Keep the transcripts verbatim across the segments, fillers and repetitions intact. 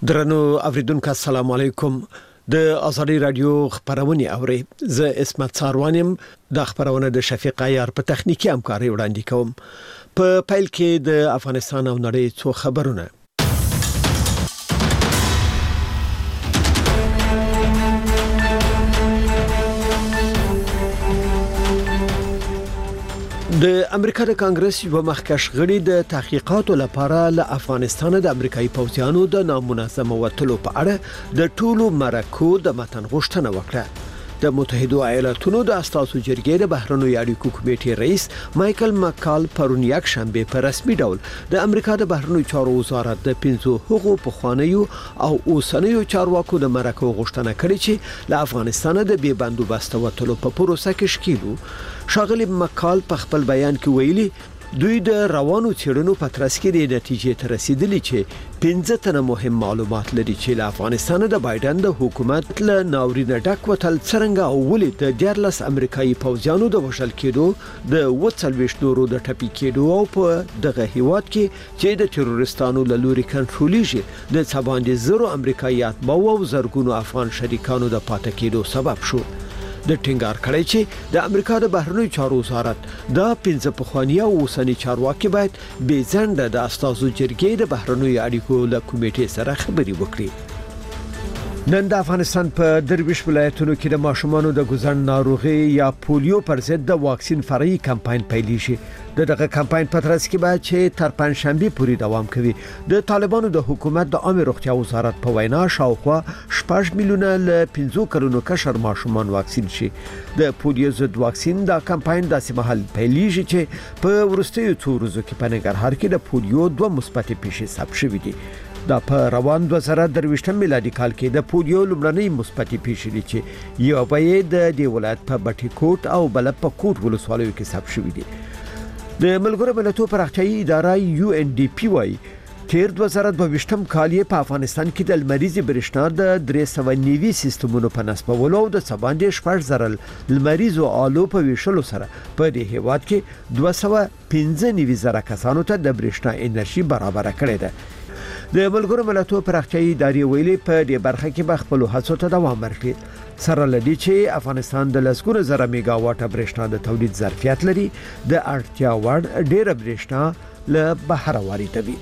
درنو اوریدونکو السلام علیکم. د ازادي رادیو خبرونه اوري زه اسمت ساروانم. د خبرونه د شفیق عیار په تخنیکی همکاري وړاندې کوم. په پیل کې د افغانستان او نړۍ څو خبرونه. د امریکا د کانګرس یو مخکښ غړي د تحقیقاتو لپاره له افغانستان د امریکایي پوځیانو د نامنظم وټلو په اړه د ټولو مرکو د متن غوښتنه وکړه. د متحده ایالاتونو د اساسو جرګې د بهرنیو اړیکو کمیټې رئیس مایکل مکال پرون یک شنبه په رسمي ډول د امریکا د بهرنیو چارو وزارت د پنځو حقوقو پخوانیو او اوسنیو چارواکو د مرکو غوښتنه کړې چې له افغانستان د بې بندوبست وټلو په پروسه کې شکیلو. شاغلی مکال په خپل بیان کې ویلي دوی د روانو چیرونو په ترڅ کې د نتیجې ته رسیدلی چې پنځه تنه مهم معلومات لري چې له افغانستان د بایدن د حکومت له ناورینه ډک وټل څرنګه او ولې د دیارلس امریکایي پوځیانو د وشل کېدو د وڅلويشت نورو د ټپي کېدو او په دغه هیواد کې چې د تروریستانو له لوري کنټرولېږي د څباندې زرو امریکایي اتباع او زرګونو افغان شریکانو د پاتې کېدو سبب شو. د ټینګار کړی چې د امریکا د بهرنیو چارو وزارت دا پنځه پخوانی او اوسنی چارواکي باید بې ځنډه د اساسو جرګې د بهرنیو اړیکو له کمیټې سره خبري وکړي. نن د افغانستان په درویش ولایتونو کې د ماشومانو د ګوزن ناروغي یا پولیو پر ضد د واکسین فرعي کمپاین پیلېږي. د دغه کمپاین په ترڅ کې باید چې تر پنځشنبه پورې دوام کوي. د طالبانو د حکومت د عامه روغتیا وزارت په وینا شاوخوا شپږ میلیونه ل پنځه کلونو کشر ماشومان واکسین شي. د پولیو ضد واکسین دا کمپاین داسې مهال پیلېږي چې په ورستیو څو ورځو کې په ننګرهار کې د پولیو دوه مثبت پیښې ثبت شوې دي. دا په روان دوه زره درویشتم میلادي کال کې د پولیو لومړنۍ مثبت پیښې دي چې یو به د دی ولایت په بټي کوټ او بل په کوټ ولسوالیو کې ثبت شوې دي. د ملګرو ملتونو پراختیایي اداره یو ان ډي پی وايي تیر دوه زره دوهویشتم کال په افغانستان کې د لمریزي برېښنا د درې سوه نوي سیستمونو په نصبولو او د څباندې شپږ زره لمریزو آلو په ویشلو سره په دې هیواد کې دوه سوه پنځه نوي زره کسانو ته د برېښنا انرژي برابر کړې ده. د ملګرو ملتونو پراختیایي ادارې ویلي په دې برخه کې به خپل هڅو ته دوام ورکړي. سره لدی چې افغانستان د لسګونه زره میگا واټ برېښنا د تولید ظرفیت لري. د اړتیا وړ ډېر برېښنا له بهر واردوي.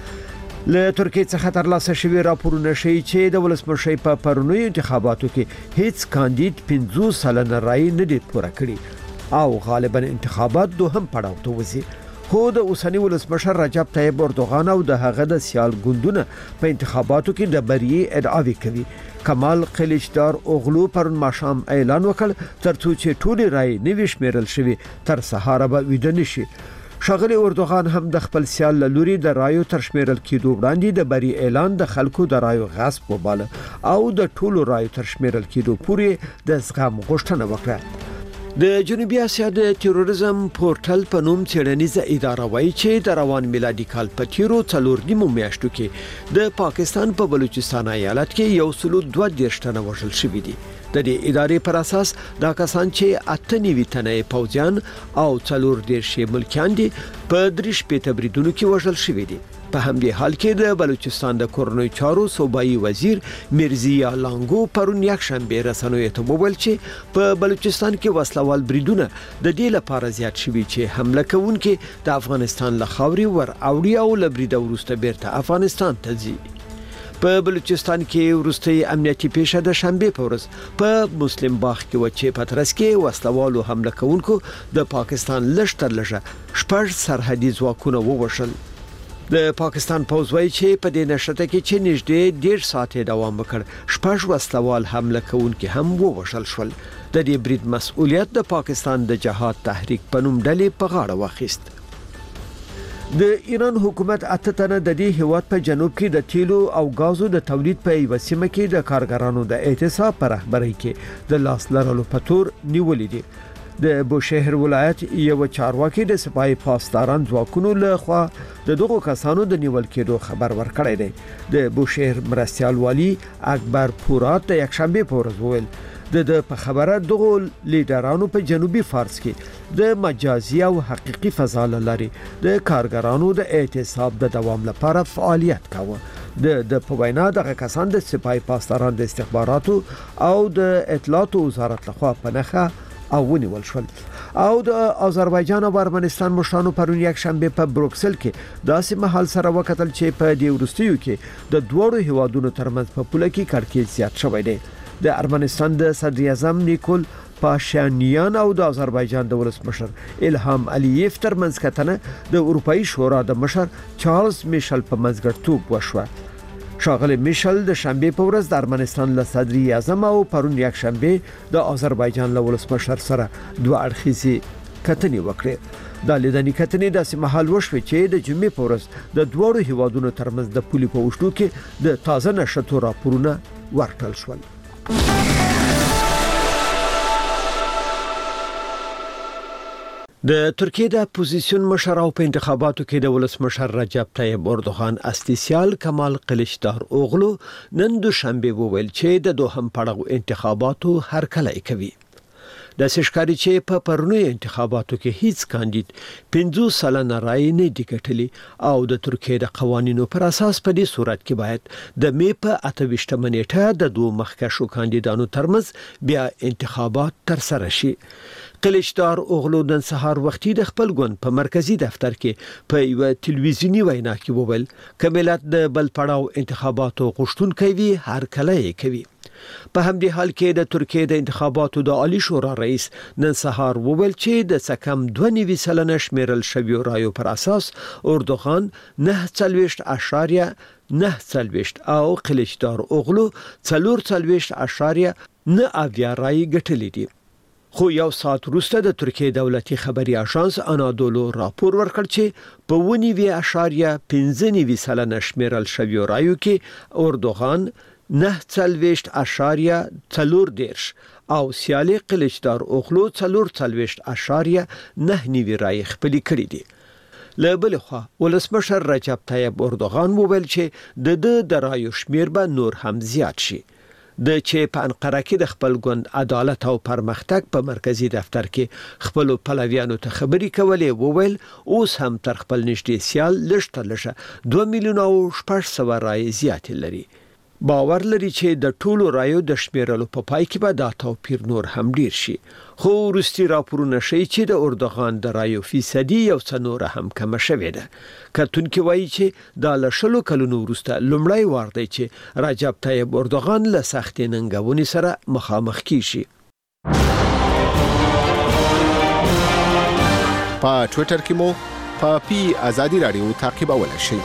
له ترکیه څخه ترلاسه شوی راپورونه ښیي چې د ولسمشر په پرونیو انتخاباتو کې هیڅ کاندید پنځوس سلنه رای نه دی پوره کړی او غالبا انتخابات دوهم پړاو ته وځي. خو د اوسنی ولسمشر رجب طیب اردوغان او د هغه د سیال ګوندونه په انتخاباتو کې د بریې ادعاوې کوي. کمال قلیچدار اوغلو پرون ماښام اعلان وکړ ترڅو چې ټول رای نوي شمیرل شوي تر سهار به ویده نشي. شاغلی اردوغان هم د خپل سیال له لوري د رایو تر شمیرل کېدو وړاندې د بری اعلان د خلکو د رایو غصب وباله او د ټولو رایو تر شمیرل کېدو پورې د زغم غوښتنه وکړه. د جنوبي اسیا د تروریزم پورټل په نوم څېړنیزه اداره وایي چې د روان میلادي کال په تیرو څلور نیمو میاشتو کې د پاکستان په بلوچستان ایالت کې یو سلو دوه دېرش تنه وژل شوي دي. د دې ادارې پر اساس دا کسان چې اته نوي تنه پوځیان او څلور دېرش ملکیان دي په درې شپېته بریدونو کې وژل شوي دي. په همدې حال کې د بلوچستان د کورنیو چارو صوبایي وزیر مرزیا لانګو پرون یک شنبه رسنیو ته وویل چې په بلوچستان کې وسلوال بریدونه د دې لپاره زیات شوي چې حمله کوونکي د افغانستان له خاورې ور اوړي او له برید وروسته بیرته افغانستان ته ځي. په بلوچستان کې وروستي امنیتي پیښه د شنبه په ورځ په مسلم باغ کې و چې په ترڅ کې وسلوالو حمله کوونکو د پاکستان لږ تر لږه شپږ سرحدي ځواکونه ووژل. د پاکستان پوځ وایي چې په دې نشته کې چې نږدې ډېر ساعت دوام وکړ شپږ وسلوال حمله کوونکي هم ووژل شول. د دې برید مسؤلیت د پاکستان د جهاد تحریک په نوم ډلې په غاړه واخیست. د ایران حکومت اته تنه د دې هیواد په جنوب کې د تیلو او غازو د تولید په یوه سیمه کې د کارګرانو د اعتصاب پر رهبرۍ کې د لاس لرلو په تور نیولې دي. د بوشهر ولایت یو چارواکي د سپای پاسداران ځواکونو له خوا د دغو کسانو د نیول کېدو خبر ورکړی دی. د بوشهر مرستیال والی اکبر پورات د یکشنبه په ورځ وویل د په خبره دغه لیډرانو په جنوبي فارس کې د مجازي او حقيقي فضا لري د کارګرانو د اعتصاب د دوام لپاره فعالیت کاوه. د د په وینا دغه کسان د سپای پاسداران د استخباراتو او د اطلاعات وزارت لخوا په نخښه او ونیول شول. او د آذربایجان او ارمنستان مشرانو پرون یک شنبه په بروکسل کې داسې محل سره وکتل چې په دې ورستیو کې د دوړو هیوادونو ترمنځ په پوله کې کړکېچ زیات شوی دی. د ارمنستان د صدر اعظم نیکول پاشانیان او د آذربایجان د ولسمشر الهام علییف ترمنځ کتنه د اروپאי شورا د مشر چارلز میشل په منځګړیتوب وشوه. شاغل میشل د شنبه په ورځ د ارمنستان له صدر اعظم او پرون یک شنبه د آذربایجان له ولسمشر سره دوه اړخیزې کتنې وکړې. د لیدنې کتنې داسې مهال وشوه چې د جمعې په ورځ د دوړو هیوادونو ترمنځ د پولې په وشلو کې د تازه نشټو راپورونه ورکړل شول. د ترکیه د اپوزیسیون مشر او په انتخاباتو کې د ولسمشر رجب طیب اردوغان استیسیال کمال قلیچدار اوغلو نن دوشنبه وویل چې د دوهم پړاو انتخاباتو هرکلی کوي. د سشکاري چې په پرونی انتخاباتو کې هیڅ کاندید پنځوس سلنه رای نه دی ګټلي او د ترکیه د قوانینو پر اساس په دې صورت کې باید د می په اته ویشتمه نیټه د دوه مخکښو کاندیدانو ترمنځ بیا انتخابات تر سره شي. قلیچدار اوغلو نن سهار وختي د خپل ګوند په مرکزی دفتر کې په یو ټلویزیونی وینا کې وویل چې ملت د بل پړاو انتخاباتو غوښتونکي وي هر کله کوي. په همدې حال کې د ترکیه د انتخاباتو د عالی شورا رئیس نن سهار وویل چې د سکم دوه نوي سلنه شمیرل شوی رایو پر اساس اردوغان نه څلويشت اشاریه نه څلويشت او قلیچدار اوغلو څلور څلويشت اشاریه نه اویا رای ګټلې دي. خو یو ساعت وروسته د ترکیه دولتي خبري اژانس انادولو راپور ورکړ چې په ونیوي اشاریه پنځه نوي سلنه شمیرل شوی رایو کې اردوغان نه څلويشت اشاریه څلور دیرش او سیالي قلیچدار اوغلو څلور څلويشت اشاریه نه نوي رای خپل کړی دي. له بل خوا ولسمشر رجب طیب اردوغان وویل چې د د رایو شمیر به نور هم زیات شي. د چې په انقره کې د خپل ګوند عدالت او پرمختګ په مرکزی دفتر کې خپل پلویانو ته خبري کولې وویل اوس هم تر خپل نږدې سیال لږ تر لږه دوه میلیونه او شپږ سوه رای زیات لري. باور لري چې د ټولو رایو د شمیرلو په پای کې به دا توپیر نور هم ډیر شي. خو وروستي راپورونه ښیي چې د اردوغان د رایو فیصدي یو څه نور هم کم شوې ده. کتونکي وایي چې دا له شلو کلونو وروسته لومړی وار دی چې رجب طیب اردوغان له سختې ننګونې سره مخامخ کیږي. په ټوئیټر کې مو په پی ازادي رادیو تعقیبولای شئ.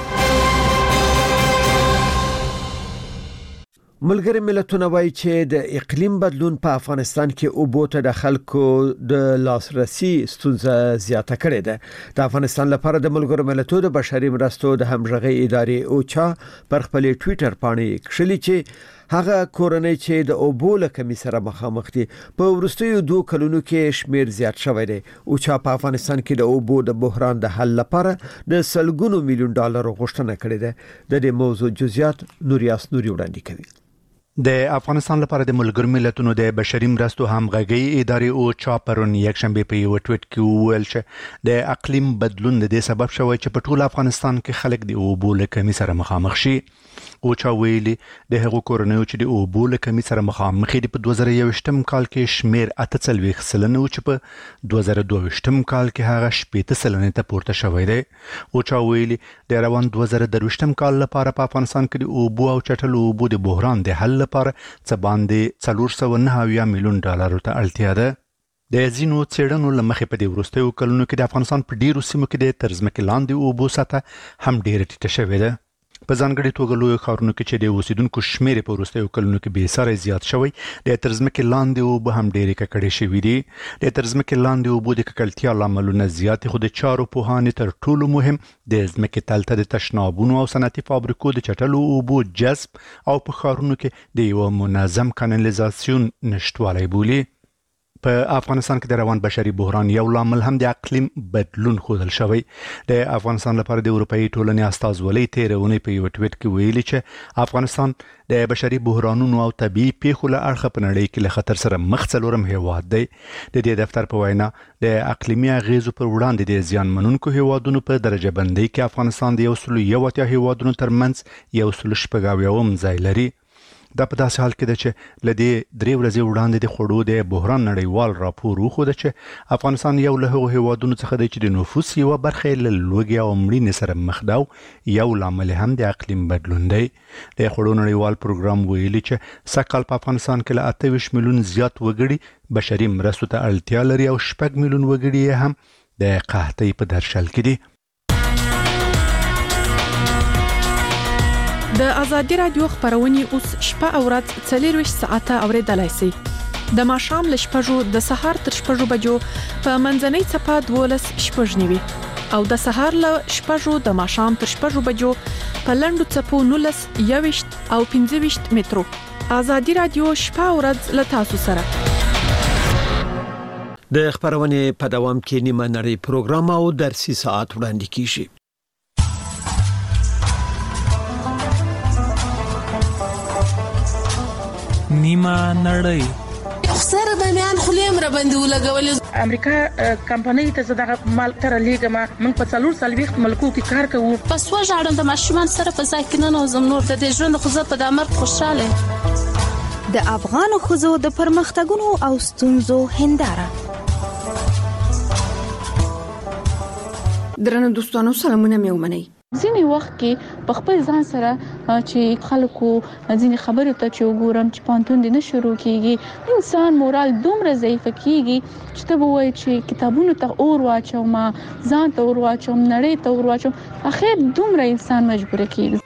ملګری ملتونه وایي چې د اقلیم بدلون په افغانستان کې اوبو ته د خلکو د لاسرسي ستونزه زیاته کړې ده. د افغانستان لپاره د ملګرو ملتونو د بشري مرستو د همغږي ادارې اوچا پر خپل ټوئیټر باندې کښلي چې هغه کورنۍ چې د اوبو له کمی سره مخامخ دي په ورستیو دوه کلونو کې شمیر زیات شوی دی. اوچا په افغانستان کې د اوبو د بحران د حل لپاره د سلګونو میلیون ډالر غوښتنه کړې ده. د دې موضوع جزئیات نوریاس نوري وړاندې کوي. د افغانستان لپاره د ملګرو ملتونو د بشري مرستو همغږي ادارې او چا پرون یک شنبه په یو ټویټ کې ویل چې د اقلیم بدلون د دې سبب شوی چې په ټول افغانستان کې خلک د اوبو له کمی سره مخامخ شي. او چا ویلي د هغو کورنیو چې د اوبو له کمی سره مخامخ دي په دوه زره یوویشتم کال کې شمیر اته څلوېښت سلنه او چې په دوه زره دوه ویشتم کال کې هغه شپېته سلنې ته پورته شوی دی. او چا ویلي د روان دوه زره درویشتم کال لپاره په افغانستان کې د اوبو او چټلو اوبو د بحران د حل لپاره څه باندې څلور سوه نهه اویا میلیون ډالرو ته اړتیا ده. د ځینو څېړنو له مخې په دې وروستیو کلونو کې د افغانستان په ډیرو سیمو کې د تر ځمکې لاندې اوبو سطحه هم ډیره ټیټه شوې ده. په ځانګړي توګه لویو ښارونو کې چې د اوسیدونکو شمیر په وروستیو کلونو کې بې ساري زیات شوی، د تر ځمکې لاندې اوبه هم ډېرې ککړې شوي دي. د تر ځمکې لاندې اوبو د ککړتیا لاملونه زیات، خو د چارو پوهانې تر ټولو مهم د ځمکې تل ته د تشنابونو او صنعتي فابریکو د چټلو اوبو جذب او په ښارونو کې د یو منظم کانالیزاسیون نشتوالی بولي. په افغانستان کې د روان بشري بحران یو لامل هم د اقلیم بدلون ښودل شوی. د افغانستان لپاره د اروپאי ټولنې استازولۍ تېره اونۍ په یو ټویټ کې ویلي چې افغانستان د بشري بحرانونو او طبيعي پیښو له اړخه په نړۍ کې له خطر سره مخ څلورم هیواد دی. د دې دفتر په وینا د اقلیمي اغیزو پر وړاندې د زیان منونکو هیوادونو په درجه بندۍ کې افغانستان د یو سل یو اتیا هیوادونو ترمنځ یو سل شپږ اویاوم ځای لري. دا په داسې حال کې ده چې له دې درې ورځې وړاندې د خوړو د بحران نړیوال راپور وښوده چې افغانستان یو له هغو هیوادونو څخه دی چې د نفوس یوه برخه یې له لوږې او مړینې سره مخ ده او یو لامل هم د اقلیم بدلون دی. د خوړو نړیوال پروګرام ویلي چې سږ کال په افغانستان کې له اته ویشت میلیون زیات وګړي بشري مرستو ته اړتیا لري او شپږ میلیون وګړي یې هم د قحطۍ په درشل کې دي. د ازادي رادیو خبرونه اوس شپه او ورځ څلور ویشت ساعته اوریدلای شئ. د ماښام ل شپږو د سهار تر شپږو بجو په منځنۍ چپه دولس شپږ نیوي او د سهار ل شپږو د ماښام تر شپږو بجو په لندو چپو نولس یويشت او پنځه ویشت مترو. ازادي رادیو شپه او ورځ ل تاسو سره. د خبرونه په دوام کې نیمه نړۍ پروګرام او درسي ساعت وړاندې کیږي. نیمه نړۍ سره د میان خلیم را باندې ولګول. امریکا کمپنۍ ته زداغه مال تر لیګما من په څلور سال وخت ملکو کې کار کوو. پس وژاړم د ماشومان سره په ساکنانو زمنور د دې ژوند خو زه په دامر خوشاله. د افغان خوځو د پرمختګونو او ستونزو هنداره. درنو دوستانو سلامونه مې ومنئ. ځینې وخت کې په خپل ځان سره چې خلکو ځینې خبرو ته چې وګورم چې پانتون دې نه شروع کیږي انسان مورال دومره ضعیف کیږي چې ته وایي چې کتابونو ته اور واچوم ځان ته اور واچوم نړۍ ته اور واچوم اخر دومره انسان مجبور کیږي.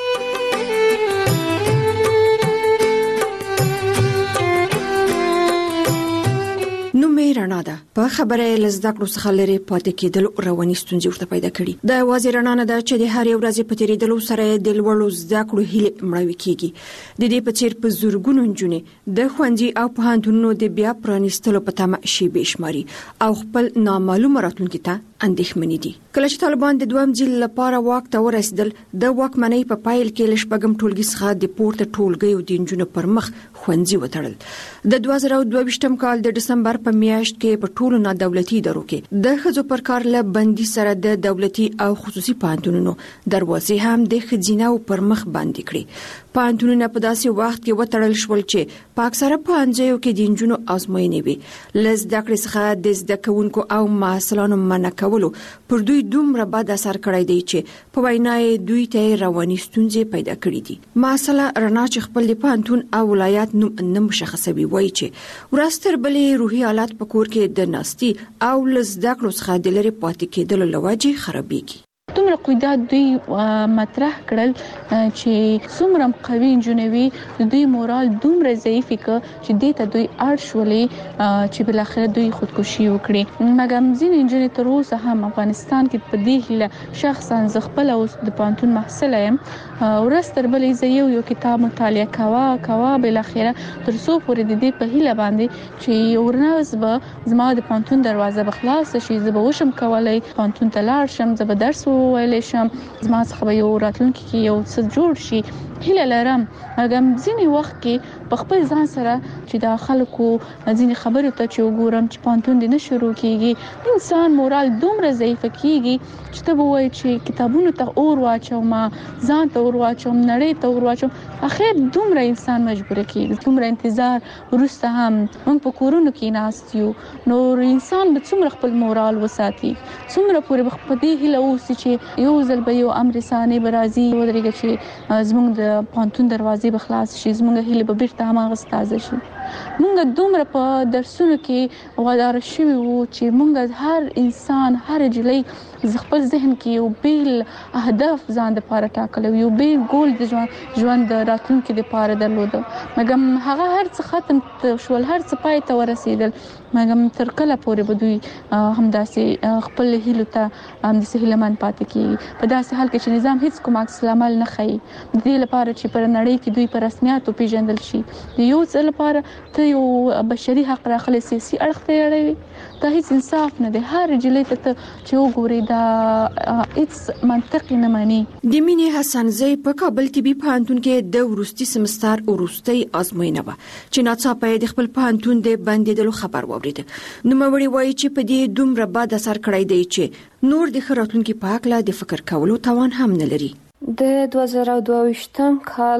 نو مې رڼا ده په خبره لزده کړو څخه لري پاتې کېدل رواني ستونزې ورته پیدا کړي. د وازی رڼا نه ده چې د هر یو ورځې په تیریدلو سره د لوړو زده کړو هیله مړوي کیږي. د دې په څیر په زورګونو نجونې د خوندي او پوهنتونونو د بیا پرانیستلو په تمه شي بشماري او خپل نامعلومه راتلونکي ته اندېښمنې دي. کله چې طالبان د دوام ځل لپاره واک ته ورسېدل د واکمنۍ په پایل کې لشپږم ټولګي څخه د پورته ټولګي او د انجونو پر مخ خوندي وتړل. د دوه زره دوه ویشتم کال د دسمبر په میاشت کې په ټولو نه دولتي ادارو کې د ښځو پر کار له بندي سره د دولتي او خصوصي پوهنتونونو دروازې هم د ښځیناو پر مخ باندې کړې. پوهنتونونه په داسې وخت کې وتړل شول چې په اکثره پوهنځیو کې د انجونو ازموینې وي. له زده کړې څخه د زده کوونکو او محصلانو منع کولو پر دوی دومره بد اثر کړی دی چې په وینا یې دوی ته رواني ستونزې پیدا کړې دي. محصله رڼا چې خپل د پوهنتون او ولایت نوم نه مشخصوي وایي چې ورستر بلې روحي حالت په کور کې د ناستي او لزده کړو څخه د لري پاتې کېدلو لوجه خرابېږي. دومره قیدات دوی مطرح کړل چې څومره قوي انجنوي دوی مورال دومره ضعیف ک چې دې ته دوی اړ شولې چې بل اخر دوی خودکشي وکړي. مګر ځین انجنیر تر اوسه هم افغانستان کې په دې هله شخصا زغپل او د پانتون محصل یم ورستر بلې زیو یو کتاب مطالعه کوا کوا بل اخر تر څو پورې د دې په هله باندې چې ورناز به زما د پانتون دروازه بخلاص شي زه به وشم کولای پانتون ته لاړ شم زه به درس ویل شم زما څخه به یو راتلونکي کې یو څه جوړ شي هیله لرم. هغه ځینې وخت کې په خپل ځان سره چې د خلکو ځینې خبرو ته چې وګورم چې پانتون دې نه شروع کیږي انسان مورال دومره ضعیف کیږي چې ته وایي چې کتابونو ته اور واچوم ځان ته اور واچوم نړۍ ته اور واچوم اخر دومره انسان مجبور کیږي. دومره انتظار وروسته هم موږ په کورونو کې ناست یو نو انسان به څومره خپل مورال وساتي څومره پورې په دې هیله اوسي چې یو ځل به یو امر ثاني برازي ودرېږي چې زموږ د پانتون دروازې به خلاص شي زموږ هیله به بیرته هماغه تازه شي. موږ دومره په درسونو کې وادار شوي وو چې موږ هر انسان هر جلۍ خپل ذهن کې یو بیل اهداف ځان د پاره ټاکل یو بیل ګول د ژوند د راتلونکي د پاره درلود. مګم هغه هر څه ختم شول هر څه پای ته ورسېدل مګم تر کله پورې به دوی همداسې خپل هیلو ته همداسې هیلهمن پاتې کیږي په داسې حال کې چې نظام هیڅ کوم عکس العمل نه ښیي د دې لپاره چې پر نړۍ کې دوی په رسمیاتو پیژندل شي. د یو څه لپاره ته یو بشري حق راخلي سیاسي اړخ ته اړوي دا هیڅ انصاف نه دی. هر جلې ته چې وګوري دا هیڅ منطق نه مانی. د مینې حسنزۍ په کابل طبي پوهنتون کې د ورستي سمستر ورستي ازموینه و چې ناڅاپه د خپل پوهنتون د بندیدلو خبر واورید. نو موري وایي چې په دې دومره بد اثر کړی دی چې نور د خراتونکو په حق لا د فکر کولو توان هم نه لري. د دوه زره دوه ویشتم کال